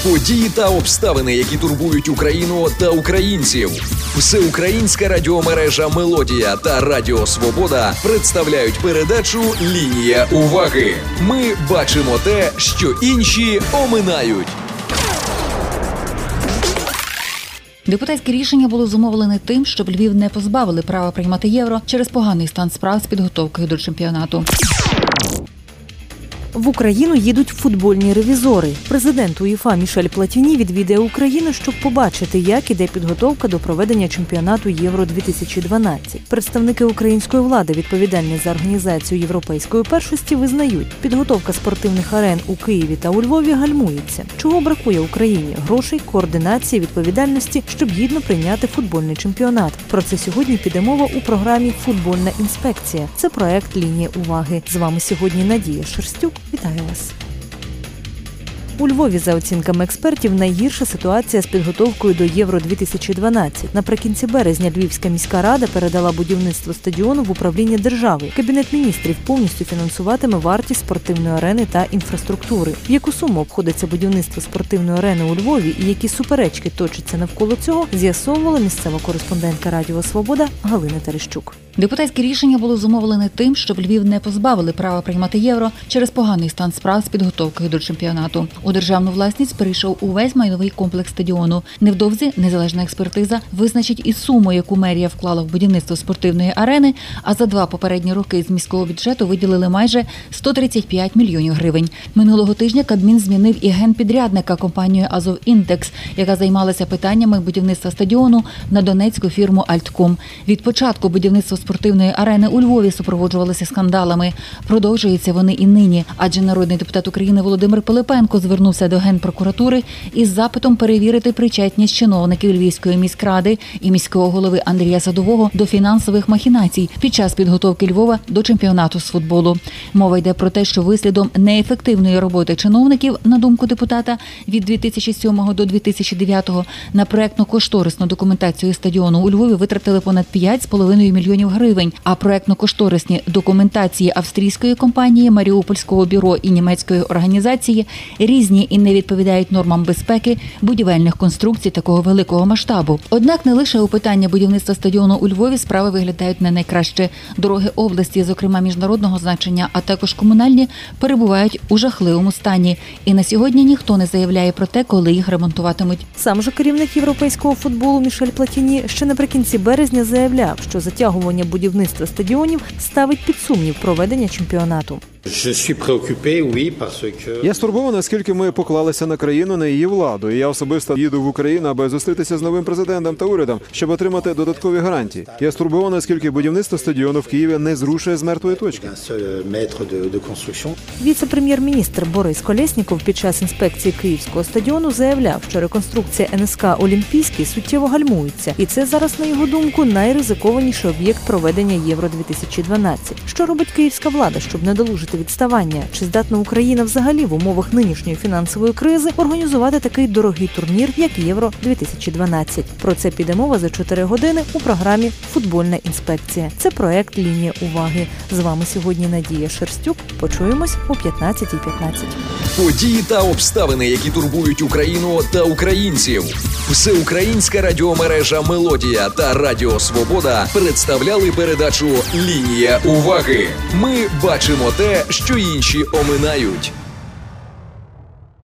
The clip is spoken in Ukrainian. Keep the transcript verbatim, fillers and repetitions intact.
Події та обставини, які турбують Україну та українців. Всеукраїнська радіомережа «Мелодія» та Радіо Свобода представляють передачу «Лінія уваги». Ми бачимо те, що інші оминають. Депутатське рішення було зумовлене тим, щоб Львів не позбавили права приймати євро через поганий стан справ з підготовкою до чемпіонату. В Україну їдуть футбольні ревізори. Президент УЄФА Мішель Платіні відвідає Україну, щоб побачити, як іде підготовка до проведення чемпіонату Євро дві тисячі дванадцять. Представники української влади, відповідальні за організацію європейської першості, визнають, підготовка спортивних арен у Києві та у Львові гальмується. Чого бракує Україні? Грошей, координації, відповідальності, щоб гідно прийняти футбольний чемпіонат. Про це сьогодні піде мова у програмі «Футбольна інспекція». Це проект «Лінія уваги». З вами сьогодні Надія Шерстюк. Вітаю вас! У Львові, за оцінками експертів, найгірша ситуація з підготовкою до Євро дві тисячі дванадцять. Наприкінці березня Львівська міська рада передала будівництво стадіону в управління держави. Кабінет міністрів повністю фінансуватиме вартість спортивної арени та інфраструктури. В яку суму обходиться будівництво спортивної арени у Львові і які суперечки точаться навколо цього, з'ясовувала місцева кореспондентка Радіо Свобода Галина Терещук. Депутатське рішення було зумовлене тим, щоб Львів не позбавили права приймати євро через поганий стан справ з підготовкою до чемпіонату. У державну власність перейшов увесь майновий комплекс стадіону. Невдовзі незалежна експертиза визначить і суму, яку мерія вклала в будівництво спортивної арени, а за два попередні роки з міського бюджету виділили майже сто тридцять п'ять мільйонів гривень. Минулого тижня Кабмін змінив і генпідрядника компанію «Азовінтекс», яка займалася питаннями будівництва стадіону, на донецьку фірму «Альтком». Від початку будівництва спортивної арени у Львові супроводжувалися скандалами. Продовжуються вони і нині, адже народний депутат України Володимир Пилипенко звернувся до Генпрокуратури із запитом перевірити причетність чиновників Львівської міськради і міського голови Андрія Садового до фінансових махінацій під час підготовки Львова до чемпіонату з футболу. Мова йде про те, що вислідом неефективної роботи чиновників, на думку депутата, від дві тисячі сьомого до дві тисячі дев'ятого на проектно-кошторисну документацію стадіону у Львові витратили понад п'ять з половиною мільйонів гривень, а проектно-кошторисні документації австрійської компанії, Маріупольського бюро і німецької організації різні і не відповідають нормам безпеки будівельних конструкцій такого великого масштабу. Однак не лише у питанні будівництва стадіону у Львові справи виглядають не найкраще. Дороги області, зокрема міжнародного значення, а також комунальні, перебувають у жахливому стані. І на сьогодні ніхто не заявляє про те, коли їх ремонтуватимуть. Сам же керівник європейського футболу Мішель Платіні ще наприкінці березня заявляв, що затягування будівництва стадіонів ставить під сумнів проведення чемпіонату. Я стурбований, оскільки ми поклалися на країну, на її владу. І я особисто їду в Україну, аби зустрітися з новим президентом та урядом, щоб отримати додаткові гарантії. Я стурбований, оскільки будівництво стадіону в Києві не зрушує з мертвої точки. Віце-прем'єр-міністр Борис Колєсніков під час інспекції київського стадіону заявляв, що реконструкція ен ес ка «Олімпійський» суттєво гальмується. І це зараз, на його думку, найризикованіший об'єкт проведення Євро дві тисячі дванадцять. Що робить київська влада, щоб недолужити відставання? Чи здатна Україна взагалі в умовах нинішньої фінансової кризи організувати такий дорогий турнір, як Євро дві тисячі дванадцять? Про це піде мова за чотири години у програмі «Футбольна інспекція». Це проект «Лінія уваги». З вами сьогодні Надія Шерстюк. Почуємось о п'ятнадцятій п'ятнадцять. Події та обставини, які турбують Україну та українців. Всеукраїнська радіомережа «Мелодія» та Радіо Свобода представляли передачу «Лінія уваги». Ми бачимо те, що інші оминають.